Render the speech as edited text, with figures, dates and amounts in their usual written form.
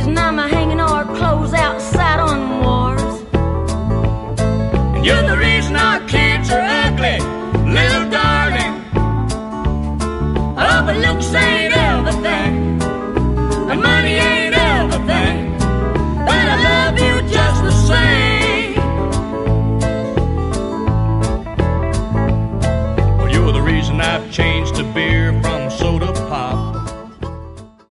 reason I'm hanging our clothes outside on wharves. And you're the reason our kids are ugly, little darling. Oh, but looks ain't everything, and money ain't everything, but I love you just the same. Well, you're the reason I've changed to beer from soda